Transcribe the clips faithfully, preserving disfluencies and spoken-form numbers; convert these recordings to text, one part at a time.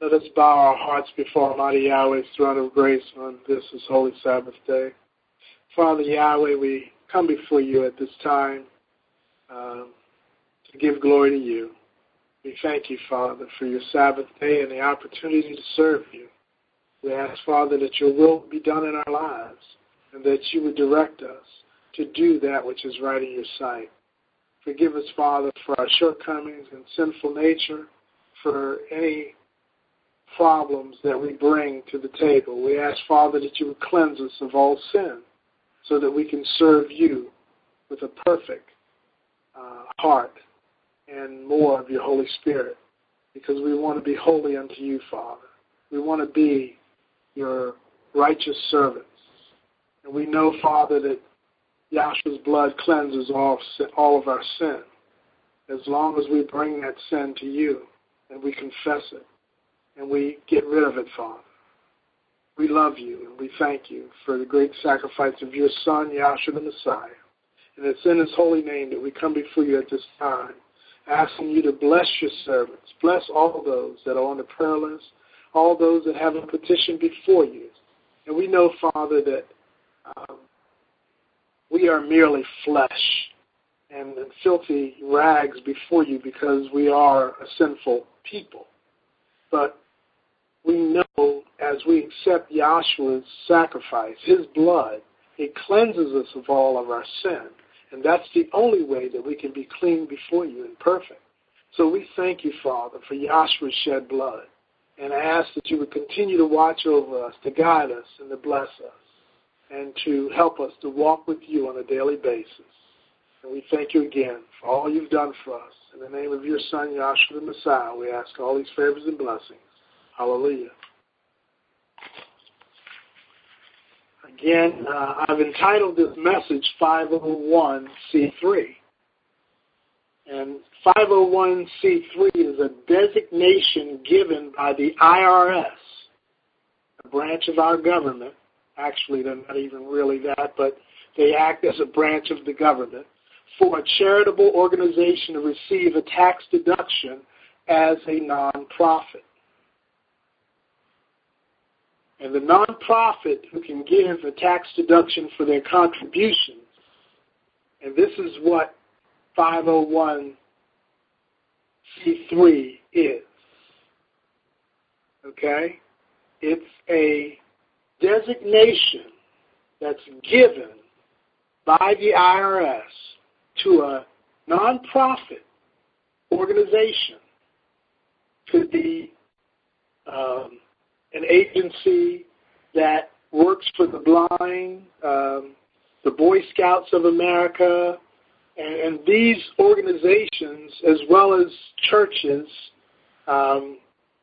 Let us bow our hearts before Almighty Yahweh's throne of grace on this His holy Sabbath day. Father Yahweh, we come before you at this time um, to give glory to you. We thank you, Father, for your Sabbath day and the opportunity to serve you. We ask, Father, that your will be done in our lives and that you would direct us to do that which is right in your sight. Forgive us, Father, for our shortcomings and sinful nature, for any problems that we bring to the table. We ask, Father, that you would cleanse us of all sin so that we can serve you with a perfect uh, heart and more of your Holy Spirit, because we want to be holy unto you, Father. We want to be your righteous servants. And we know, Father, that Yahshua's blood cleanses all, all of our sin, as long as we bring that sin to you and we confess it and we get rid of it, Father. We love you and we thank you for the great sacrifice of your Son, Yahshua the Messiah. And it's in his holy name that we come before you at this time, asking you to bless your servants. Bless all those that are on the prayer list, all those that have a petition before you. And we know, Father, that um, we are merely flesh and filthy rags before you because we are a sinful people. But we know as we accept Yahshua's sacrifice, his blood, it cleanses us of all of our sin. And that's the only way that we can be clean before you and perfect. So we thank you, Father, for Yahshua's shed blood. And I ask that you would continue to watch over us, to guide us, and to bless us, and to help us to walk with you on a daily basis. And we thank you again for all you've done for us. In the name of your Son, Yahshua the Messiah, we ask all these favors and blessings. Hallelujah. Again, uh, I've entitled this message five oh one c three. And five oh one c three is a designation given by the I R S, a branch of our government. Actually, they're not even really that, but they act as a branch of the government for a charitable organization to receive a tax deduction as a nonprofit. And the nonprofit who can give a tax deduction for their contributions, and this is what five oh one c three is, okay? It's a designation that's given by the I R S to a nonprofit organization. Could be um, an agency that works for the blind, um, the Boy Scouts of America, and, and these organizations, as well as churches um,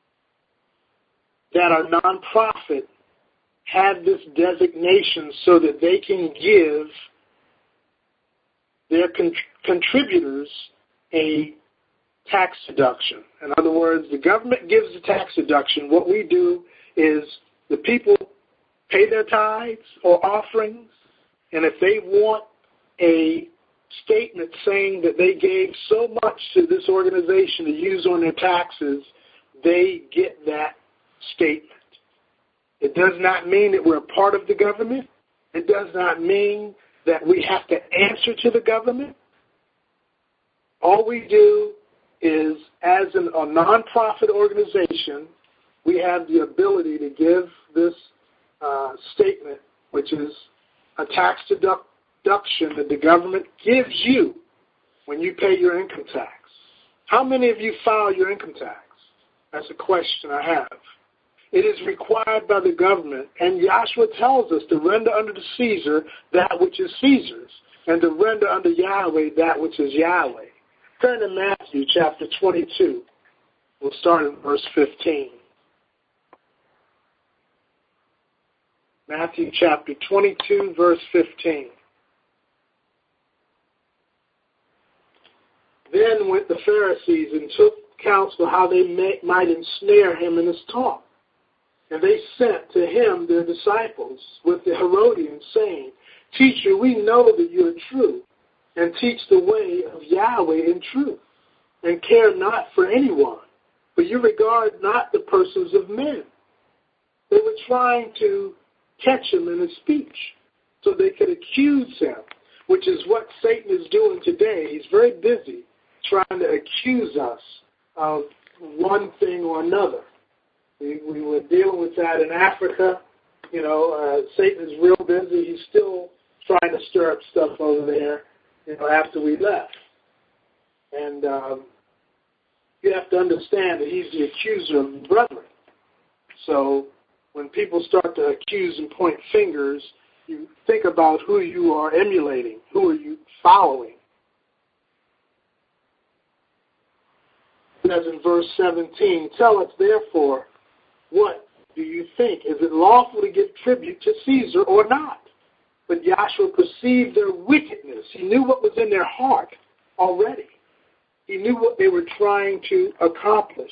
that are nonprofit, have this designation so that they can give their con- contributors a tax deduction. In other words, the government gives a tax deduction. What we do is the people pay their tithes or offerings, and if they want a statement saying that they gave so much to this organization to use on their taxes, they get that statement. It does not mean that we're a part of the government. It does not mean that we have to answer to the government. All we do is, as an, a nonprofit organization, we have the ability to give this uh, statement, which is a tax deduction that the government gives you when you pay your income tax. How many of you file your income tax? That's a question I have. It is required by the government, and Yahshua tells us to render unto the Caesar that which is Caesar's, and to render unto Yahweh that which is Yahweh. Turn to Matthew chapter twenty-two. We'll start in verse fifteen. Matthew chapter twenty-two, verse fifteen. Then went the Pharisees and took counsel how they may, might ensnare him in his talk. And they sent to him their disciples with the Herodians, saying, Teacher, we know that you are true, and teach the way of Yahweh in truth, and care not for anyone, but you regard not the persons of men. They were trying to catch him in his speech so they could accuse him, which is what Satan is doing today. He's very busy trying to accuse us of one thing or another. We, we were dealing with that in Africa. You know, uh, Satan is real busy. He's still trying to stir up stuff over there, you know, after we left. And um, you have to understand that he's the accuser of the brethren. So when people start to accuse and point fingers, you think about who you are emulating, who are you following. As in verse seventeen, tell us therefore, what do you think? Is it lawful to give tribute to Caesar or not? But Joshua perceived their wickedness. He knew what was in their heart already. He knew what they were trying to accomplish.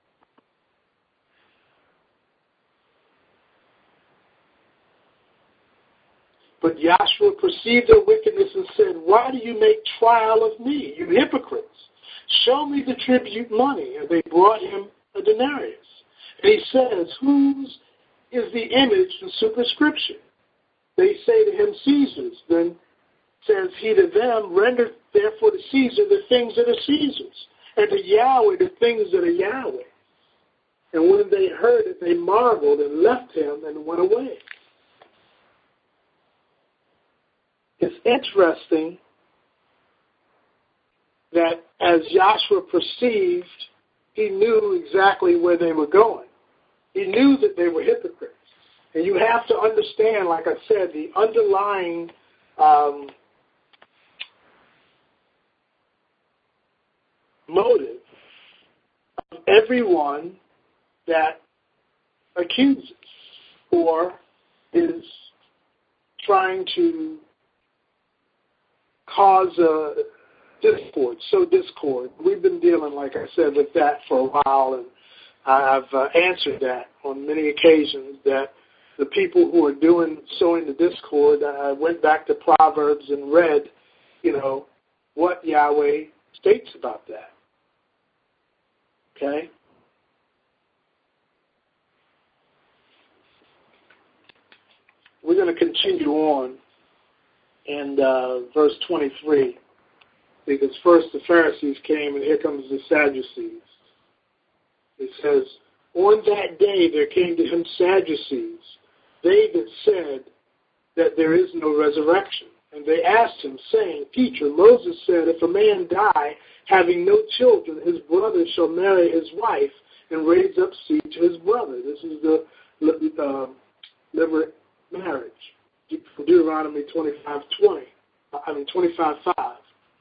But Joshua perceived their wickedness and said, why do you make trial of me, you hypocrites? Show me the tribute money. And they brought him a denarius. And he says, whose is the image and superscription? They say to him, Caesar's. Then says he to them, render therefore to Caesar the things that are Caesar's, and to Yahweh the things that are Yahweh. And when they heard it, they marveled and left him and went away. It's interesting that as Joshua perceived, he knew exactly where they were going. He knew that they were hypocrites. And you have to understand, like I said, the underlying um, motive of everyone that accuses or is trying to cause a discord, sow discord. We've been dealing, like I said, with that for a while, and I've uh, answered that on many occasions, that the people who are doing, sowing the discord, I went back to Proverbs and read, you know, what Yahweh states about that. Okay? We're going to continue on in uh, verse twenty-three, because first the Pharisees came and here comes the Sadducees. It says, on that day there came to him Sadducees, they that said that there is no resurrection. And they asked him, saying, Teacher, Moses said, if a man die having no children, his brother shall marry his wife and raise up seed to his brother. This is the uh, liberate marriage. Deuteronomy twenty-five twenty. I mean twenty-five five.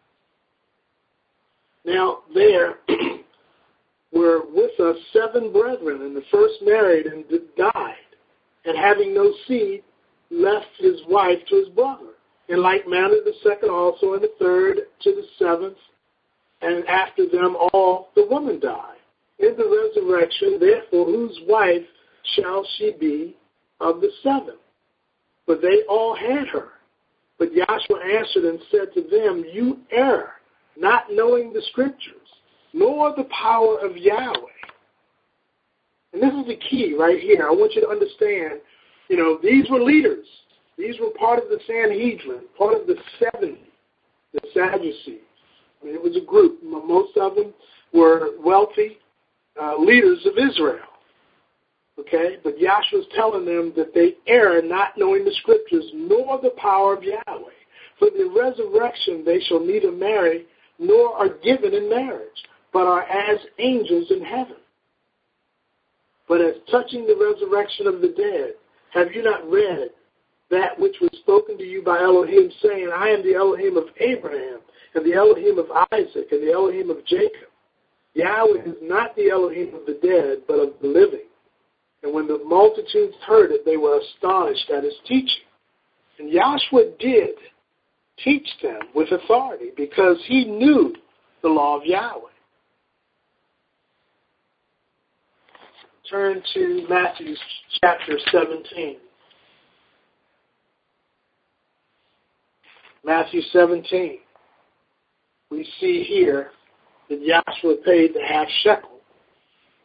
Now there were with us seven brethren, and the first married and died, and having no seed, left his wife to his brother. In like manner the second also, and the third to the seventh, and after them all the woman died. In the resurrection, therefore, whose wife shall she be of the seven? But they all had her. But Joshua answered and said to them, you err, not knowing the scriptures, nor the power of Yahweh. And this is the key right here. I want you to understand, you know, these were leaders. These were part of the Sanhedrin, part of the seventy, the Sadducees. I mean, it was a group. Most of them were wealthy uh, leaders of Israel. Okay, but Yahshua's telling them that they err, not knowing the scriptures, nor the power of Yahweh. For the resurrection they shall neither marry, nor are given in marriage, but are as angels in heaven. But as touching the resurrection of the dead, have you not read that which was spoken to you by Elohim, saying, I am the Elohim of Abraham, and the Elohim of Isaac, and the Elohim of Jacob? Yahweh is not the Elohim of the dead, but of the living. And when the multitudes heard it, they were astonished at his teaching. And Yahshua did teach them with authority because he knew the law of Yahweh. Turn to Matthew chapter seventeen. Matthew seventeen. We see here that Yahshua paid the half shekel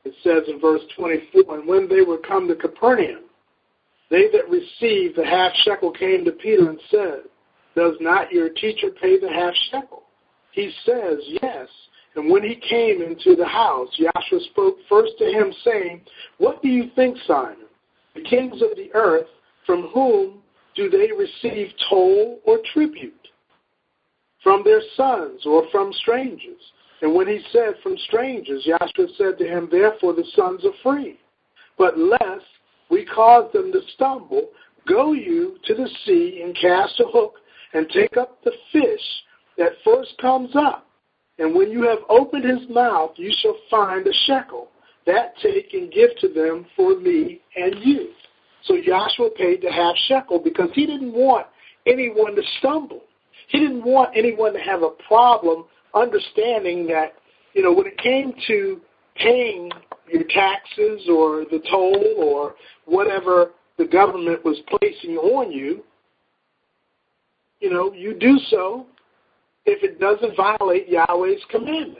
It says in verse twenty-four, and when they were come to Capernaum, they that received the half shekel came to Peter and said, does not your teacher pay the half shekel? He says, yes. And when he came into the house, Yahshua spoke first to him, saying, what do you think, Simon? The kings of the earth, from whom do they receive toll or tribute? From their sons or from strangers? And when he said from strangers, Yahshua said to him, therefore the sons are free. But lest we cause them to stumble, go you to the sea and cast a hook and take up the fish that first comes up. And when you have opened his mouth, you shall find a shekel. That take and give to them for me and you. So Yahshua paid the half shekel because he didn't want anyone to stumble. He didn't want anyone to have a problem understanding that, you know, when it came to paying your taxes or the toll or whatever the government was placing on you, you know, you do so if it doesn't violate Yahweh's commandments.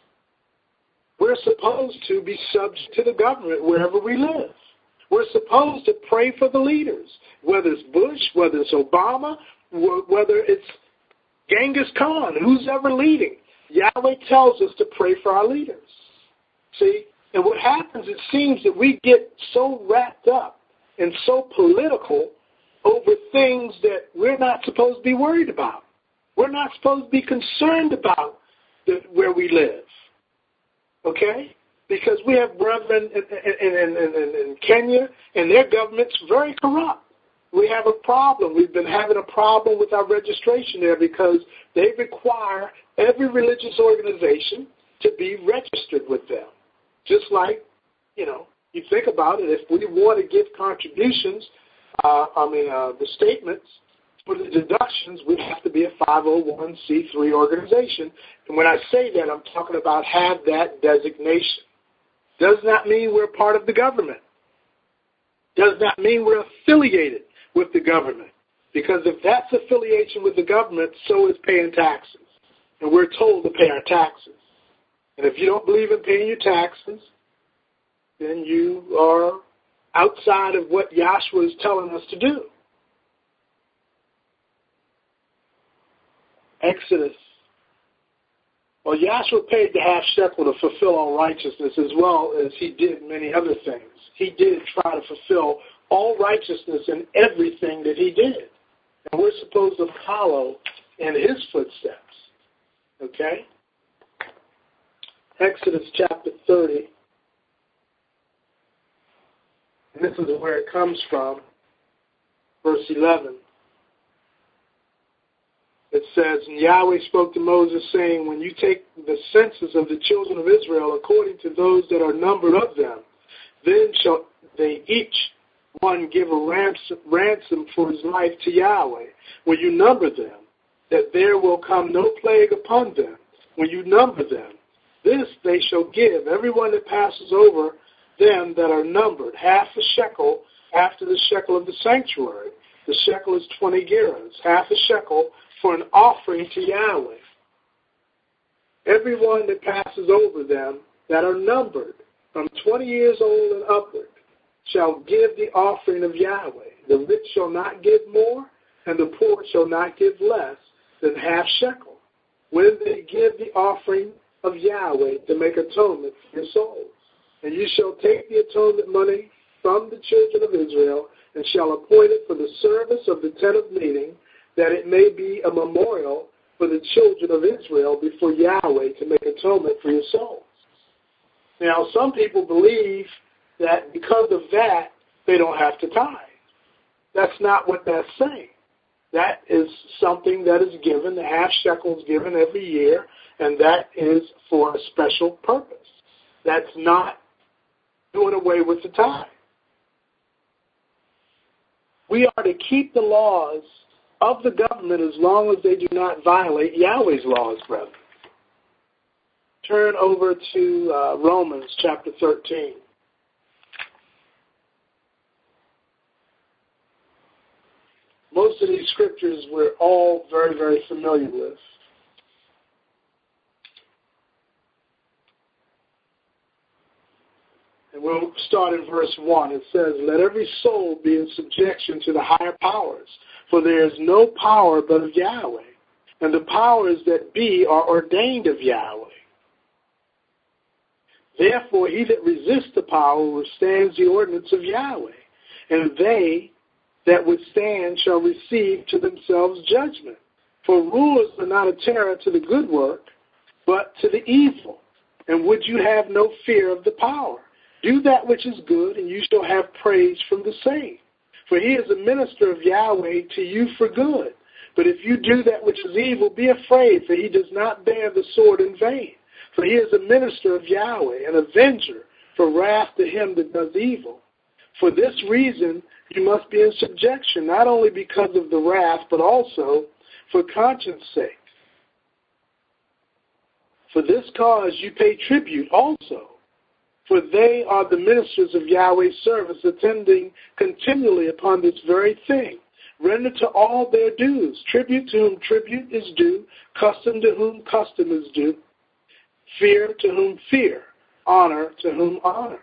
We're supposed to be subject to the government wherever we live. We're supposed to pray for the leaders, whether it's Bush, whether it's Obama, whether it's Genghis Khan, who's ever leading. Yahweh tells us to pray for our leaders. See? And what happens, it seems that we get so wrapped up and so political over things that we're not supposed to be worried about. We're not supposed to be concerned about the, where we live. Okay? Because we have brethren in, in, in, in, in Kenya, and their government's very corrupt. We have a problem. We've been having a problem with our registration there because they require every religious organization to be registered with them. Just like, you know, you think about it, if we want to give contributions, uh, I mean, uh, the statements for the deductions, we have to be a five oh one c three organization. And when I say that, I'm talking about have that designation. Does not mean we're part of the government. Does not mean we're affiliated with the government. Because if that's affiliation with the government, so is paying taxes. And we're told to pay our taxes. And if you don't believe in paying your taxes, then you are outside of what Yahshua is telling us to do. Exodus. Well, Yahshua paid the half shekel to fulfill all righteousness as well as he did many other things. He did try to fulfill all righteousness in everything that he did. And we're supposed to follow in his footsteps. Okay? Exodus chapter thirty. And this is where it comes from. Verse eleven. It says, and Yahweh spoke to Moses, saying, when you take the census of the children of Israel according to those that are numbered of them, then shall they each one give a ransom, ransom for his life to Yahweh. When you number them, that there will come no plague upon them. When you number them, this they shall give, everyone that passes over them that are numbered, half a shekel after the shekel of the sanctuary. The shekel is twenty gerahs, half a shekel for an offering to Yahweh. Everyone that passes over them that are numbered from twenty years old and upward shall give the offering of Yahweh. The rich shall not give more, and the poor shall not give less than half shekel, when they give the offering of Yahweh to make atonement for your souls. And you shall take the atonement money from the children of Israel, and shall appoint it for the service of the tent of meeting, that it may be a memorial for the children of Israel before Yahweh to make atonement for your souls. Now, some people believe that because of that, they don't have to tithe. That's not what that's saying. That is something that is given, the half shekel is given every year, and that is for a special purpose. That's not doing away with the tithe. We are to keep the laws of the government as long as they do not violate Yahweh's laws, brethren. Turn over to uh, Romans chapter thirteen. Most of these scriptures we're all very, very familiar with. And we'll start in verse one. It says, let every soul be in subjection to the higher powers, for there is no power but of Yahweh, and the powers that be are ordained of Yahweh. Therefore, he that resists the power withstands the ordinance of Yahweh, and they that withstand shall receive to themselves judgment. For rulers are not a terror to the good work, but to the evil. And would you have no fear of the power? Do that which is good, and you shall have praise from the same. For he is a minister of Yahweh to you for good. But if you do that which is evil, be afraid, for he does not bear the sword in vain. For he is a minister of Yahweh, an avenger for wrath to him that does evil. For this reason you must be in subjection, not only because of the wrath, but also for conscience sake. For this cause you pay tribute also, for they are the ministers of Yahweh's service, attending continually upon this very thing. Render to all their dues, tribute to whom tribute is due, custom to whom custom is due, fear to whom fear, honor to whom honor.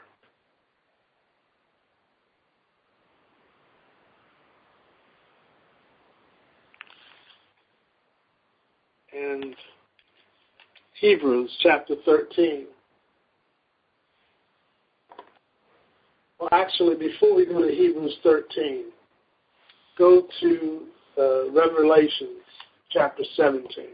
And Hebrews chapter thirteen. Well, actually, before we go to Hebrews thirteen, go to uh, Revelations chapter seventeen.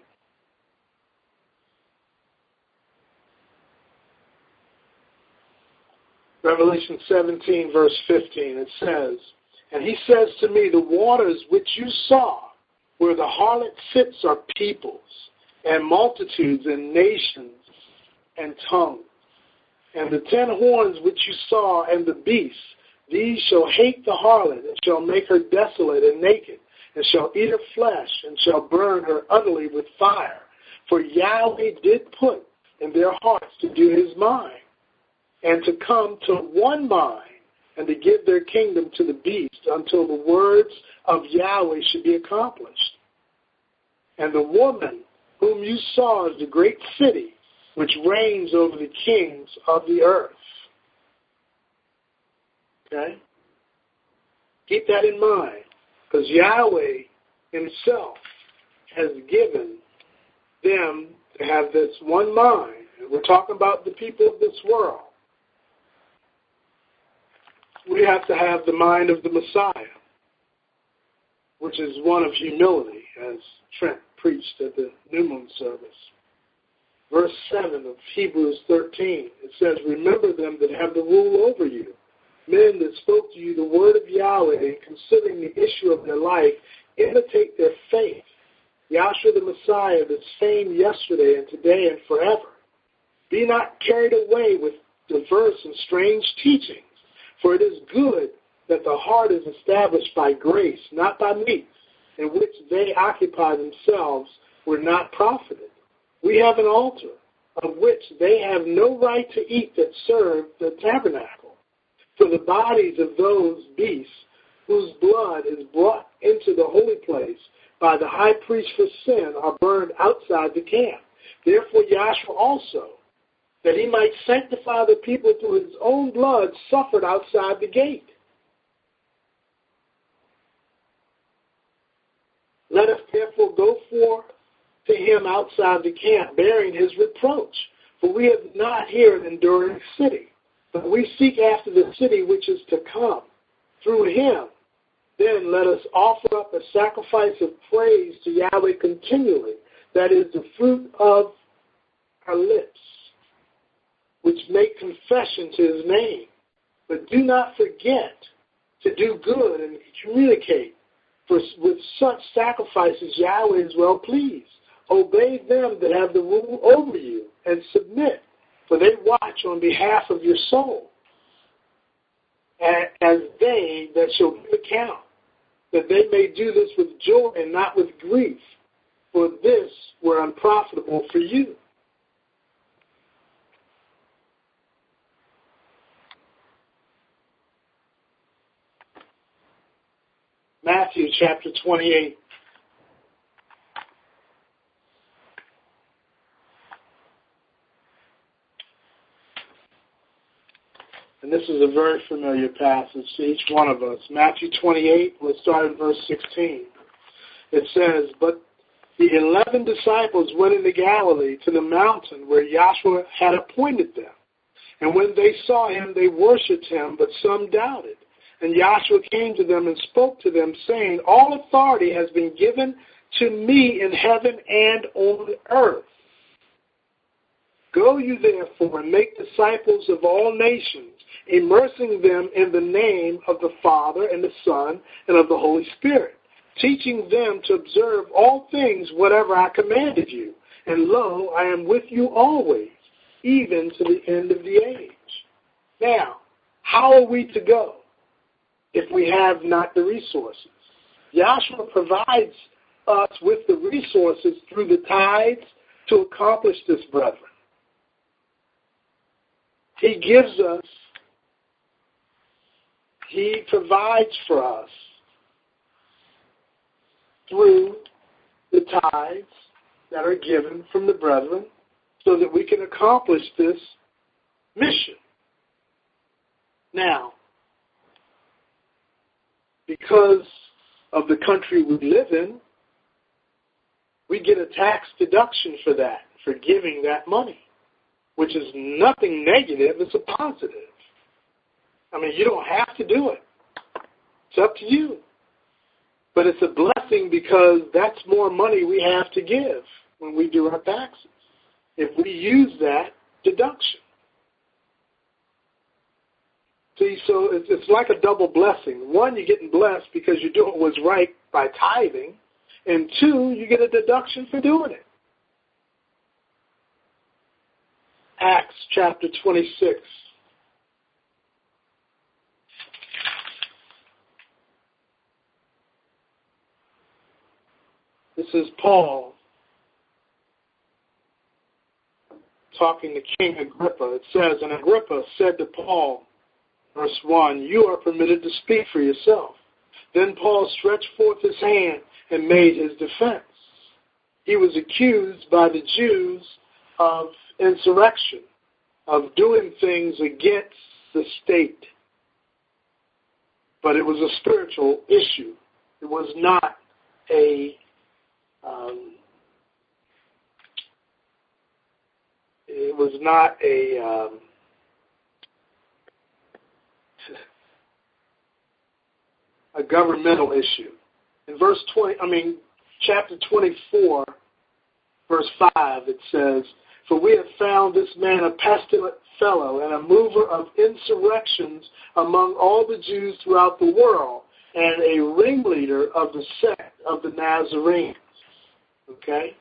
Revelation seventeen, verse fifteen, it says, and he says to me, the waters which you saw, where the harlot sits, are peoples, and multitudes, and nations, and tongues. And the ten horns which you saw, and the beast, these shall hate the harlot, and shall make her desolate and naked, and shall eat her flesh, and shall burn her utterly with fire. For Yahweh did put in their hearts to do his mind, and to come to one mind, and to give their kingdom to the beast, until the words of Yahweh should be accomplished. And the woman whom you saw is the great city, which reigns over the kings of the earth. Okay? Keep that in mind, because Yahweh himself has given them to have this one mind. And we're talking about the people of this world. We have to have the mind of the Messiah, which is one of humility, as Trent preached at the New Moon service. Verse seven of Hebrews thirteen, it says, remember them that have the rule over you, men that spoke to you the word of Yahweh, and considering the issue of their life, imitate their faith. Yahshua the Messiah, the same yesterday and today and forever. Be not carried away with diverse and strange teachings, for it is good that the heart is established by grace, not by meats, in which they occupy themselves were not profited. We have an altar, of which they have no right to eat that serve the tabernacle. For the bodies of those beasts whose blood is brought into the holy place by the high priest for sin are burned outside the camp. Therefore Yahshua also, that he might sanctify the people through his own blood, suffered outside the gate. Let us therefore go forth to him outside the camp, bearing his reproach. For we have not here an enduring city, but we seek after the city which is to come. Through him, then let us offer up a sacrifice of praise to Yahweh continually, that is the fruit of our lips, which make confession to his name. But do not forget to do good and communicate, for with such sacrifices Yahweh is well pleased. Obey them that have the rule over you, and submit, for they watch on behalf of your soul, as they that shall give account, that they may do this with joy and not with grief, for this were unprofitable for you. Matthew chapter twenty-eight. And this is a very familiar passage to each one of us. Matthew twenty-eight, we'll start in verse sixteen. It says, "But the eleven disciples went into Galilee to the mountain where Yahshua had appointed them. And when they saw him, they worshipped him, but some doubted. And Yahshua came to them and spoke to them, saying, All authority has been given to me in heaven and on earth. Go you therefore and make disciples of all nations, immersing them in the name of the Father and the Son and of the Holy Spirit, teaching them to observe all things whatever I commanded you. And lo, I am with you always, even to the end of the age." Now, how are we to go if we have not the resources? Yahshua provides us with the resources through the tithes to accomplish this, brethren. He gives us, he provides for us through the tithes that are given from the brethren so that we can accomplish this mission. Now, because of the country we live in, we get a tax deduction for that, for giving that money, which is nothing negative, it's a positive. I mean, you don't have to do it. It's up to you. But it's a blessing because that's more money we have to give when we do our taxes, if we use that deduction. See, so it's, it's like a double blessing. One, you're getting blessed because you're doing what's right by tithing, and two, you get a deduction for doing it. Acts chapter twenty-six. This is Paul talking to King Agrippa. It says, "And Agrippa said to Paul," verse one, "You are permitted to speak for yourself." Then Paul stretched forth his hand and made his defense. He was accused by the Jews of insurrection, of doing things against the state. But it was a spiritual issue. It was not a um, it was not a um, a governmental issue. In verse twenty, I mean, chapter twenty-four, verse five, it says, "For we have found this man a pestilent fellow and a mover of insurrections among all the Jews throughout the world, and a ringleader of the sect of the Nazarenes." Okay?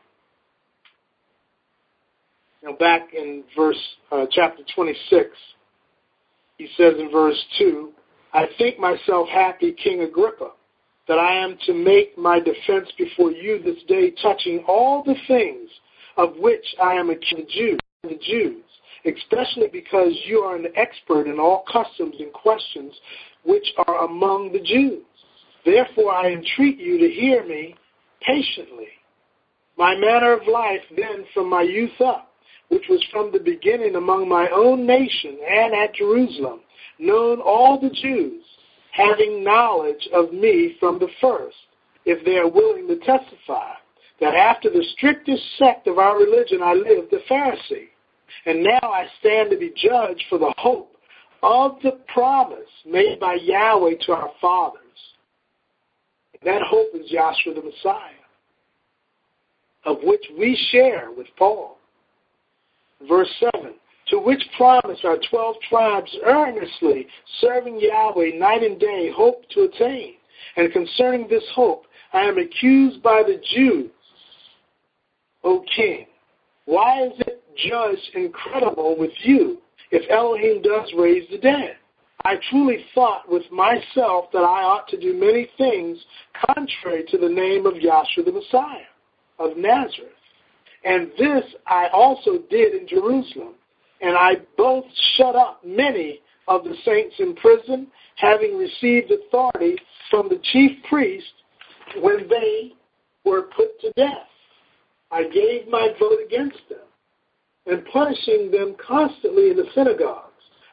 Now back in verse, uh, chapter twenty-six, he says in verse two, "I think myself happy, King Agrippa, that I am to make my defense before you this day touching all the things of which I am accused of the Jews, especially because you are an expert in all customs and questions which are among the Jews. Therefore I entreat you to hear me patiently. My manner of life then from my youth up, which was from the beginning among my own nation and at Jerusalem, known all the Jews, having knowledge of me from the first, if they are willing to testify, that after the strictest sect of our religion I lived a Pharisee. And now I stand to be judged for the hope of the promise made by Yahweh to our fathers." That hope is Yahshua the Messiah, of which we share with Paul. Verse seven, "To which promise our twelve tribes earnestly, serving Yahweh night and day, hope to attain. And concerning this hope, I am accused by the Jews, O king. Why is it judged incredible with you, if Elohim does raise the dead? I truly thought with myself that I ought to do many things contrary to the name of Yahshua the Messiah of Nazareth. And this I also did in Jerusalem. And I both shut up many of the saints in prison, having received authority from the chief priest when they were put to death. I gave my vote against them, and punishing them constantly in the synagogues.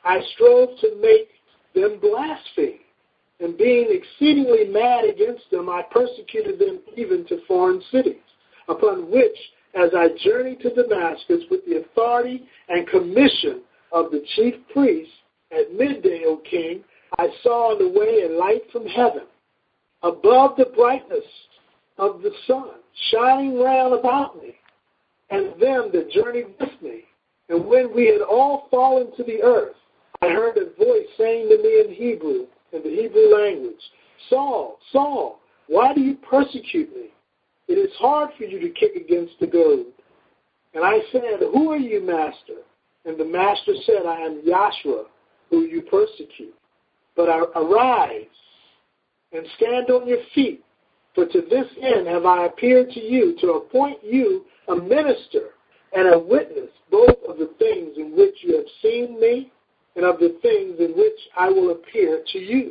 I strove to make them blaspheme. And being exceedingly mad against them, I persecuted them even to foreign cities, upon which, as I journeyed to Damascus with the authority and commission of the chief priests, at midday, O king, I saw on the way a light from heaven, above the brightness of the sun, shining round about me, and them that journeyed with me. And when we had all fallen to the earth, I heard a voice saying to me in Hebrew, in the Hebrew language, Saul, Saul, why do you persecute me? It is hard for you to kick against the goad. And I said, who are you, master? And the master said, I am Yahshua, who you persecute. But arise and stand on your feet, for to this end have I appeared to you, to appoint you a minister and a witness, both of the things in which you have seen me and of the things in which I will appear to you,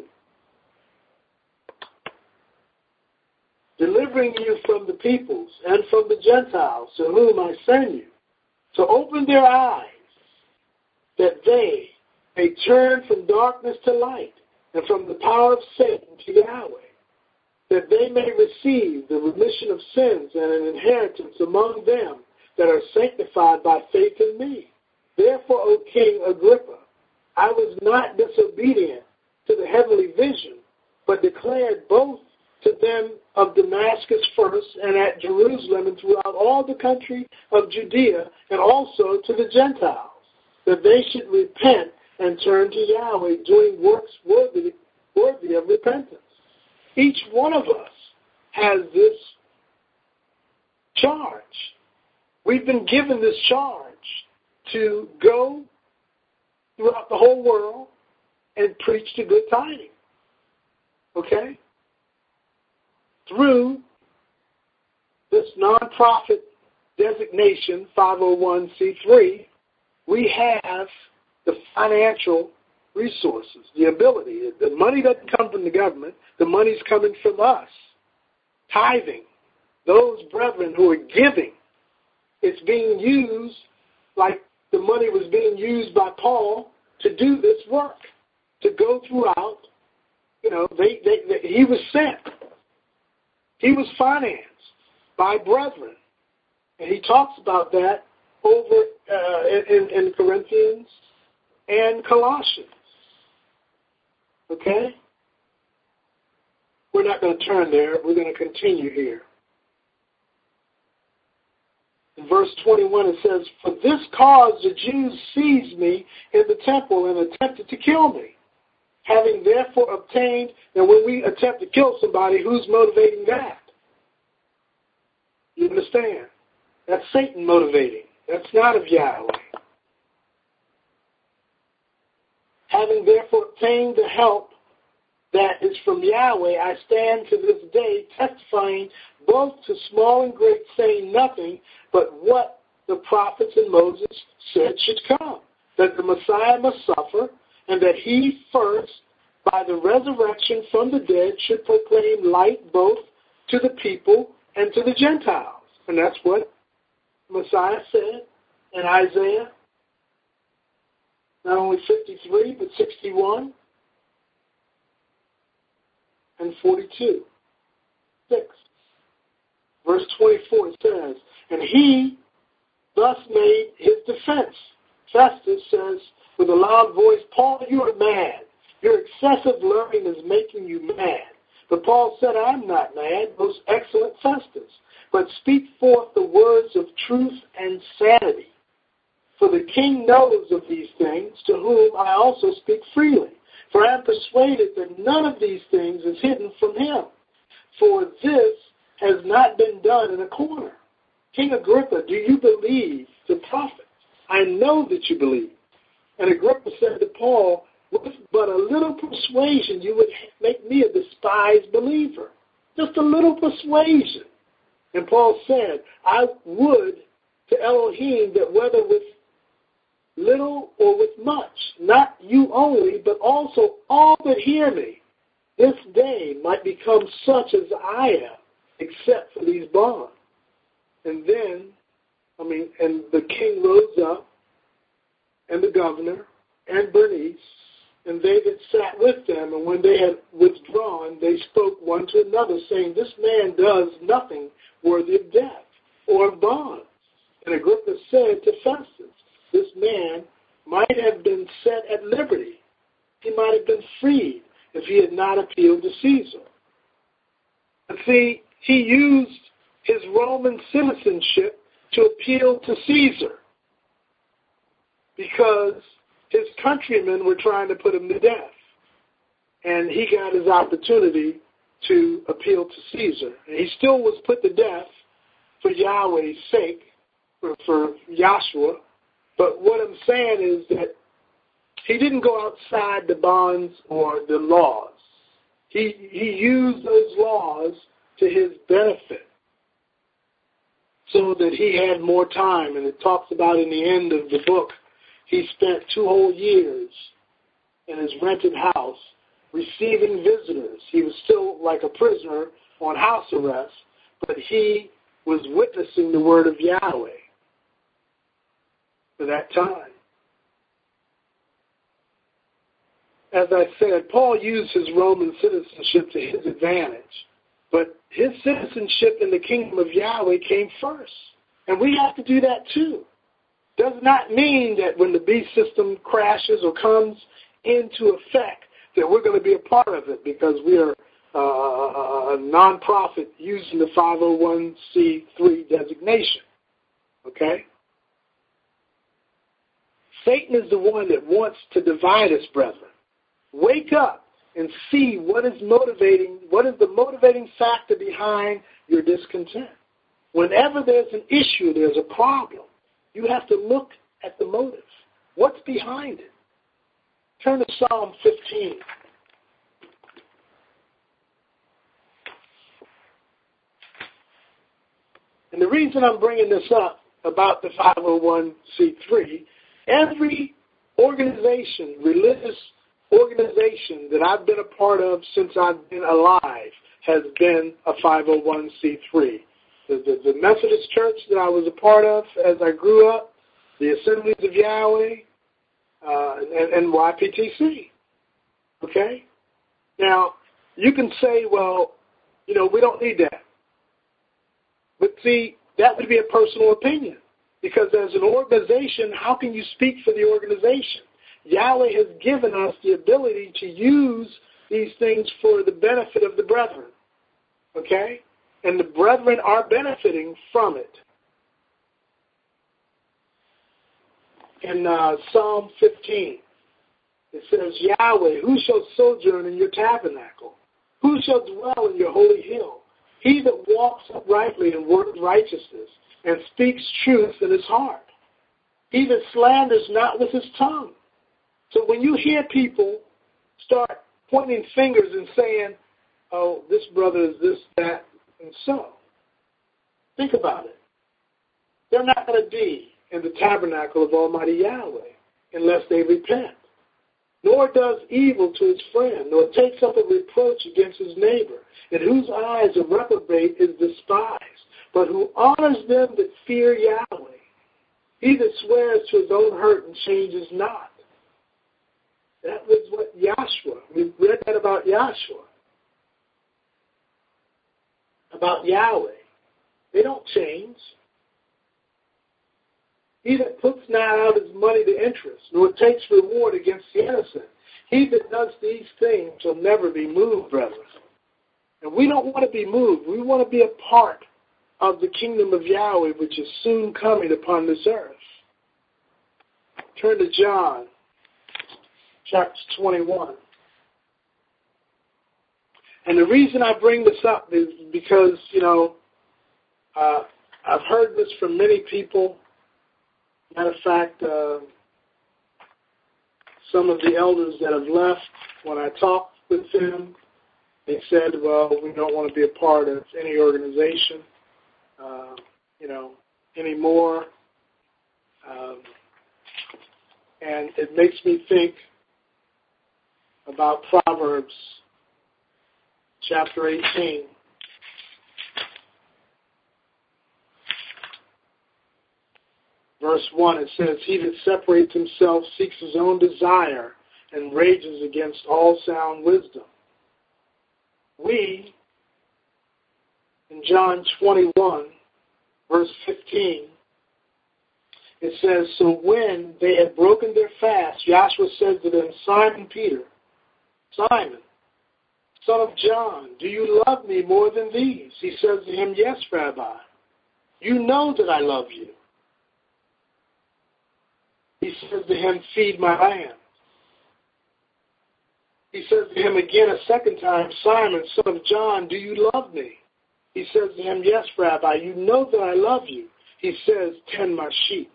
delivering you from the peoples and from the Gentiles to whom I send you, to open their eyes, that they may turn from darkness to light, and from the power of Satan to Yahweh, that they may receive the remission of sins and an inheritance among them that are sanctified by faith in me. Therefore, O King Agrippa, I was not disobedient to the heavenly vision, but declared both to them of Damascus first and at Jerusalem and throughout all the country of Judea and also to the Gentiles, that they should repent and turn to Yahweh, doing works worthy, worthy of repentance. Each one of us has this charge. We've been given this charge to go throughout the whole world and preach the good tidings. Okay? Through this nonprofit designation, five oh one c three, we have the financial resources, the ability. The money doesn't come from the government. The money's coming from us. Tithing. Those brethren who are giving. It's being used like the money was being used by Paul to do this work, to go throughout. You know, they, they, they, he was sent. He was financed by brethren. And he talks about that over uh, in, in Corinthians and Colossians. Okay? We're not going to turn there. We're going to continue here. In verse twenty-one it says, for this cause the Jews seized me in the temple and attempted to kill me. Having therefore obtained, and when we attempt to kill somebody, who's motivating that? You understand? That's Satan motivating. That's not of Yahweh. Having therefore obtained the help that is from Yahweh, I stand to this day testifying both to small and great, saying nothing but what the prophets and Moses said should come, that the Messiah must suffer, and that he first, by the resurrection from the dead, should proclaim light both to the people and to the Gentiles. And that's what Messiah said in Isaiah, not only fifty-three, but sixty-one and forty-two. Six. Verse twenty-four it says, and he thus made his defense. Festus says with a loud voice, Paul, you are mad. Your excessive learning is making you mad. But Paul said, I'm not mad, most excellent Festus, but speak forth the words of truth and sanity. For the king knows of these things, to whom I also speak freely. For I am persuaded that none of these things is hidden from him. For this has not been done in a corner. King Agrippa, do you believe the prophets? I know that you believe. And Agrippa said to Paul, with but a little persuasion, you would make me a despised believer. Just a little persuasion. And Paul said, I would to Elohim that whether with little or with much, not you only, but also all that hear me, this day might become such as I am, except for these bonds. And then, I mean, and the king rose up, and the governor, and Bernice, and they that sat with them, and when they had withdrawn, they spoke one to another, saying, This man does nothing worthy of death or of bonds. And Agrippa said to Festus, This man might have been set at liberty. He might have been freed if he had not appealed to Caesar. And see, he used his Roman citizenship to appeal to Caesar because his countrymen were trying to put him to death. And he got his opportunity to appeal to Caesar. And he still was put to death for Yahweh's sake, for, for Yahshua. But what I'm saying is that he didn't go outside the bonds or the laws. He, he used those laws to his benefit so that he had more time. And it talks about in the end of the book, he spent two whole years in his rented house receiving visitors. He was still like a prisoner on house arrest, but he was witnessing the word of Yahweh for that time. As I said, Paul used his Roman citizenship to his advantage, but his citizenship in the kingdom of Yahweh came first. And we have to do that too. Does not mean that when the beast system crashes or comes into effect that we're going to be a part of it because we are uh, a nonprofit using the five oh one c three designation. Okay? Satan is the one that wants to divide us, brethren. Wake up and see what is motivating, what is the motivating factor behind your discontent. Whenever there's an issue, there's a problem, you have to look at the motive. What's behind it? Turn to Psalm fifteen. And the reason I'm bringing this up about the five oh one c three, every organization, religious organization that I've been a part of since I've been alive has been a five oh one c three. The, the, the Methodist Church that I was a part of as I grew up, the Assemblies of Yahweh, uh, and, and Y P T C. Okay? Now, you can say, well, you know, we don't need that. But see, that would be a personal opinion. Because as an organization, how can you speak for the organization? Yahweh has given us the ability to use these things for the benefit of the brethren. Okay? And the brethren are benefiting from it. In uh, Psalm fifteen, it says, Yahweh, who shall sojourn in your tabernacle? Who shall dwell in your holy hill? He that walks uprightly and works righteousness and speaks truth in his heart. He that slanders not with his tongue. So when you hear people start pointing fingers and saying, oh, this brother is this, that, and so, think about it. They're not going to be in the tabernacle of Almighty Yahweh unless they repent. Nor does evil to his friend, nor takes up a reproach against his neighbor, in whose eyes a reprobate is despised, but who honors them that fear Yahweh. He that swears to his own hurt and changes not. That was what Yahshua, we read that about Yahshua, about Yahweh. They don't change. He that puts not out his money to interest, nor takes reward against the innocent. He that does these things shall never be moved, brethren. And we don't want to be moved. We want to be a part of the kingdom of Yahweh, which is soon coming upon this earth. Turn to John, chapter twenty-one. And the reason I bring this up is because, you know, uh, I've heard this from many people. Matter of fact, uh, some of the elders that have left, when I talked with them, they said, well, we don't want to be a part of any organization, uh, you know, anymore. Um, and it makes me think about Proverbs chapter eighteen. verse one, it says, he that separates himself seeks his own desire and rages against all sound wisdom. We, in John twenty-one, verse fifteen, it says, so when they had broken their fast, Joshua said to them, Simon Peter, Simon, son of John, do you love me more than these? He says to him, yes, Rabbi. You know that I love you. He says to him, feed my lambs. He says to him again a second time, Simon, son of John, do you love me? He says to him, yes, Rabbi, you know that I love you. He says, tend my sheep.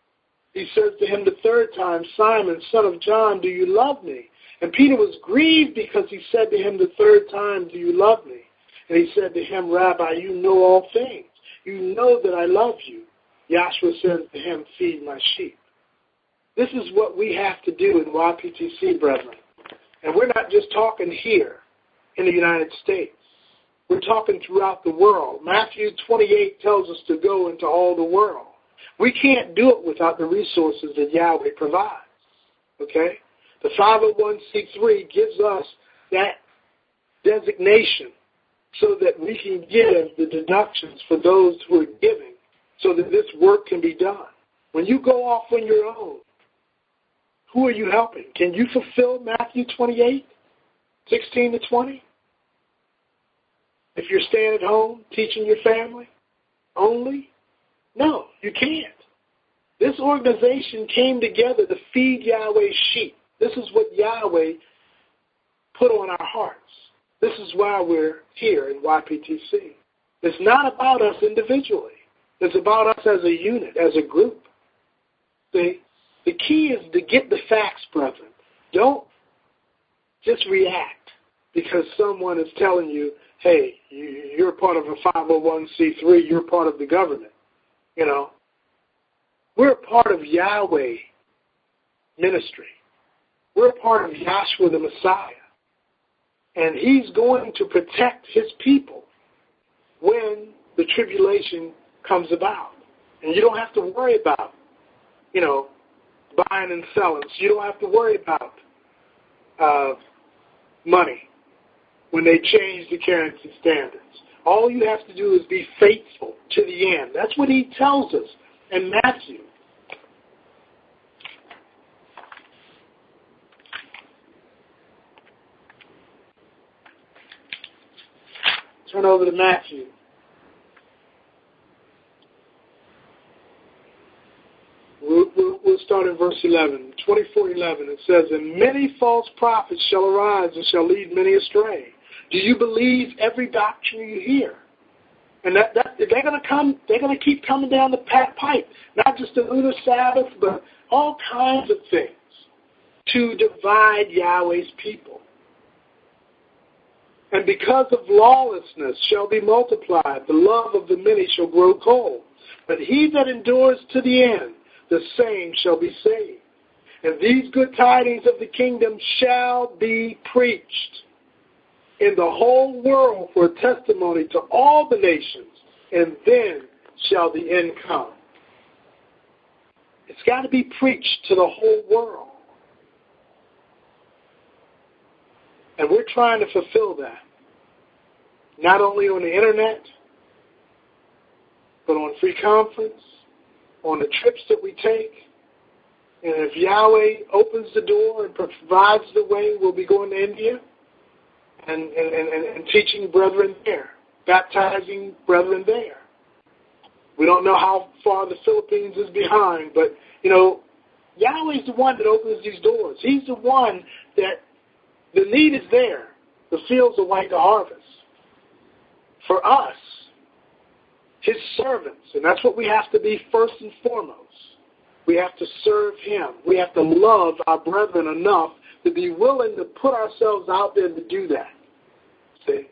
He says to him the third time, Simon, son of John, do you love me? And Peter was grieved because he said to him the third time, do you love me? And he said to him, Rabbi, you know all things. You know that I love you. Joshua says to him, feed my sheep. This is what we have to do in Y P T C, brethren. And we're not just talking here in the United States. We're talking throughout the world. Matthew twenty-eight tells us to go into all the world. We can't do it without the resources that Yahweh provides. Okay? The five oh one c three gives us that designation so that we can give the deductions for those who are giving so that this work can be done. When you go off on your own, who are you helping? Can you fulfill Matthew twenty-eight, sixteen to twenty? If you're staying at home, teaching your family only? No, you can't. This organization came together to feed Yahweh's sheep. This is what Yahweh put on our hearts. This is why we're here in Y P T C. It's not about us individually. It's about us as a unit, as a group. See? The key is to get the facts, brethren. Don't just react because someone is telling you, hey, you're part of a five oh one c three, you're part of the government. You know, we're part of Yahweh ministry. We're part of Yahshua the Messiah. And he's going to protect his people when the tribulation comes about. And you don't have to worry about, you know, buying and selling. So you don't have to worry about uh, money when they change the currency standards. All you have to do is be faithful to the end. That's what he tells us in Matthew. Turn over to Matthew. We'll, we'll, we'll start in verse eleven, twenty-four eleven. It says, and many false prophets shall arise and shall lead many astray. Do you believe every doctrine you hear? And that, that they're going to come. They're going to keep coming down the pipe, not just the lunar Sabbath, but all kinds of things to divide Yahweh's people. And because of lawlessness shall be multiplied, the love of the many shall grow cold. But he that endures to the end, the same shall be saved. And these good tidings of the kingdom shall be preached in the whole world for a testimony to all the nations, and then shall the end come. It's got to be preached to the whole world. And we're trying to fulfill that, not only on the internet, but on free conference, on the trips that we take. And if Yahweh opens the door and provides the way, we'll be going to India and, and, and, and teaching brethren there, baptizing brethren there. We don't know how far the Philippines is behind, but, you know, Yahweh's the one that opens these doors. He's the one that the need is there. The fields are white to harvest. For us, his servants, and that's what we have to be first and foremost. We have to serve him. We have to love our brethren enough to be willing to put ourselves out there to do that. See?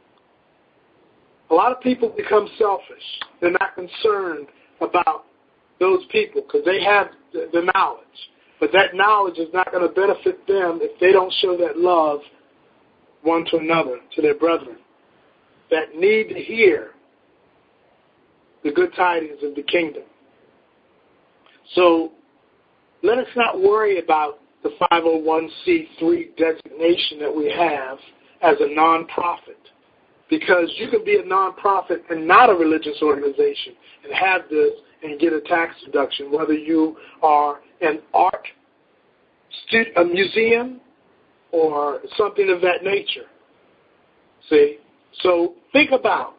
A lot of people become selfish. They're not concerned about those people because they have the, the knowledge. But that knowledge is not going to benefit them if they don't show that love one to another, to their brethren, that need to hear the good tidings of the kingdom. So let us not worry about the five oh one c three designation that we have as a nonprofit, because you can be a nonprofit and not a religious organization and have this and get a tax deduction, whether you are an art, stu- a museum, or something of that nature. See? So think about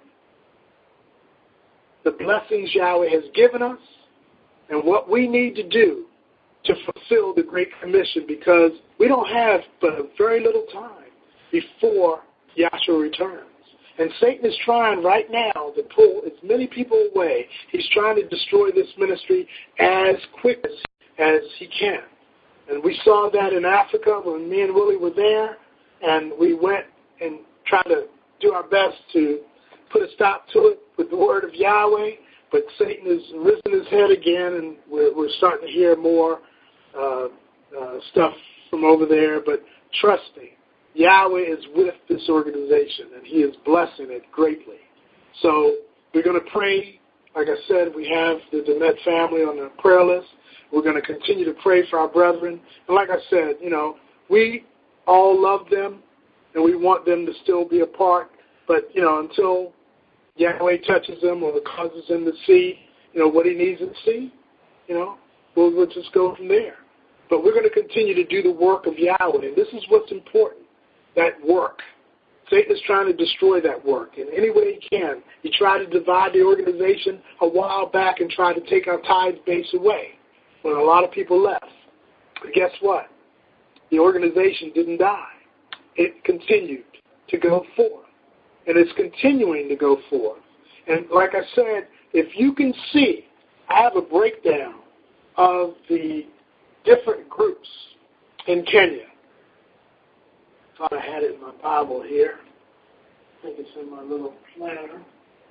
the blessings Yahweh has given us and what we need to do to fulfill the Great Commission, because we don't have but a very little time before Yahshua returns. And Satan is trying right now to pull as many people away. He's trying to destroy this ministry as quick as, as he can. And we saw that in Africa when me and Willie were there, and we went and tried to do our best to put a stop to it with the word of Yahweh. But Satan has risen his head again, and we're, we're starting to hear more uh, uh, stuff from over there. But trust me, Yahweh is with this organization, and he is blessing it greatly. So we're going to pray. Like I said, we have the Demet family on the prayer list. We're going to continue to pray for our brethren. And like I said, you know, we all love them, and we want them to still be a part. But, you know, until Yahweh touches them or causes them to see, you know, what he needs them to see, you know, we'll, we'll just go from there. But we're going to continue to do the work of Yahweh. And this is what's important, that work. Satan is trying to destroy that work in any way he can. He tried to divide the organization a while back and tried to take our tithe base away when a lot of people left. But guess what? The organization didn't die. It continued to go forth. And it's continuing to go forth. And like I said, if you can see, I have a breakdown of the different groups in Kenya. Thought I had it in my Bible here. I think it's in my little planner.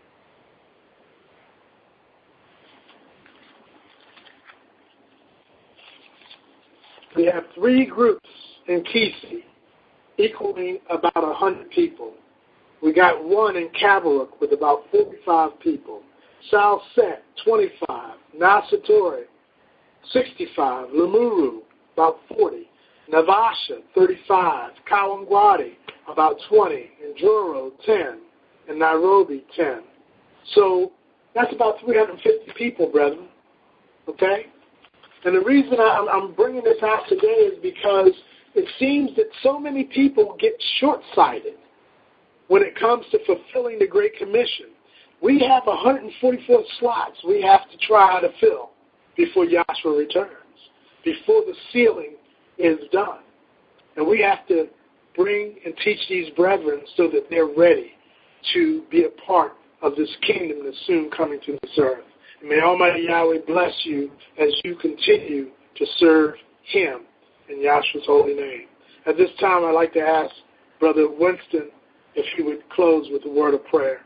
We have three groups in Kisi, equaling about one hundred people. We got one in Kabaruk with about forty-five people. South Set, twenty-five. Nasatori, sixty-five. Limuru, about forty. Navasha, thirty-five. Kawangwadi, about twenty. Njoro, ten. And Nairobi, ten. So that's about three hundred fifty people, brethren. Okay? And the reason I'm, I'm bringing this out today is because it seems that so many people get short-sighted when it comes to fulfilling the Great Commission. We have one hundred forty-four slots we have to try to fill before Yahshua returns, before the sealing is done. And we have to bring and teach these brethren so that they're ready to be a part of this kingdom that's soon coming to this earth. And may Almighty Yahweh bless you as you continue to serve him in Yahshua's holy name. At this time, I'd like to ask Brother Winston if he would close with a word of prayer.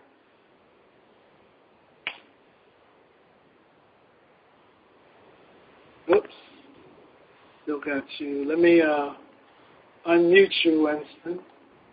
Oops. Still got you. Let me uh, unmute you, Winston.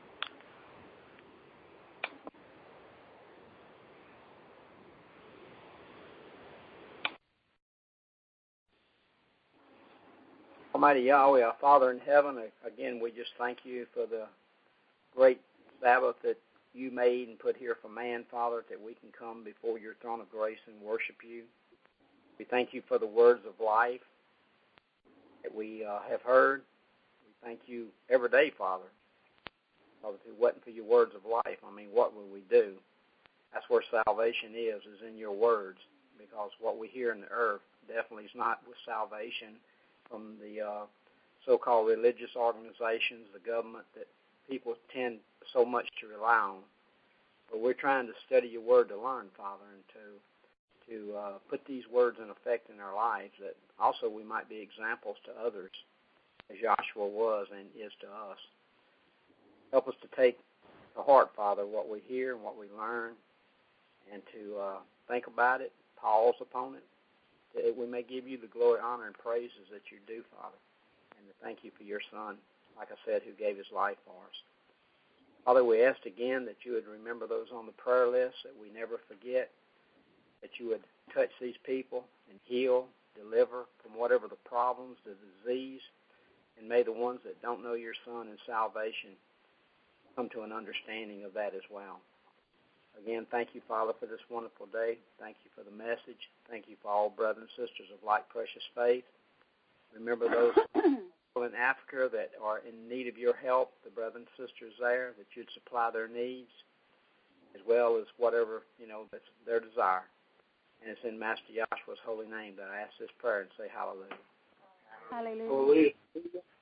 Almighty Yahweh, our Father in heaven, again, we just thank you for the great Sabbath that you made and put here for man, Father, that we can come before your throne of grace and worship you. We thank you for the words of life that we uh, have heard. We thank you every day, Father. Father, if it wasn't for your words of life, I mean, what would we do? That's where salvation is, is in your words, because what we hear in the earth definitely is not with salvation from the uh, so-called religious organizations, the government that people tend so much to rely on. But we're trying to study your word to learn, Father, and to to uh, put these words in effect in our lives, that also we might be examples to others, as Joshua was and is to us. Help us to take to heart, Father, what we hear and what we learn, and to uh, think about it, pause upon it, that we may give you the glory, honor, and praises that you do, Father, and to thank you for your Son, like I said, who gave his life for us. Father, we ask again that you would remember those on the prayer list, that we never forget, that you would touch these people and heal deliver from whatever the problems, the disease, and may the ones that don't know your Son and salvation come to an understanding of that as well. Again, thank you, Father, for this wonderful day. Thank you for the message. Thank you for all brothers and sisters of like precious faith. Remember those people in Africa that are in need of your help, the brothers and sisters there, that you'd supply their needs, as well as whatever, you know, that's their desire. And it's in Master Yahshua's holy name that I ask this prayer and say hallelujah. Hallelujah. Hallelujah.